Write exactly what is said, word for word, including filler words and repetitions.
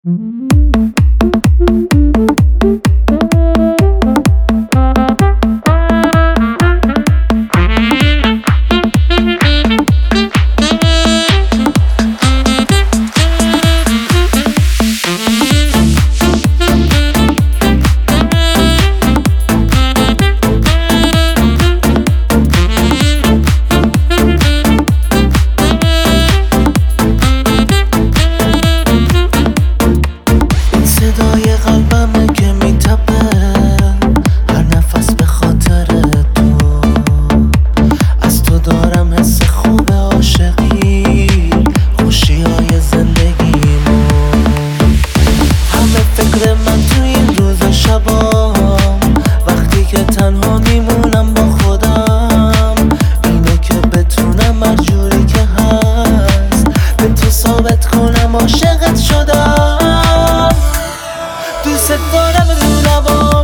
صدای قلبمه که میتپه هر نفس به خاطر تو. از تو دارم حس خوب عاشقی، خوشی های زندگیمو. همه فکر من تو این روز و شبام، وقتی که تنها میمونم با خودم، اینه که بتونم هر جوری که هست به تو ثابت کنم عاشقت شدم. دوست دارم رو لبام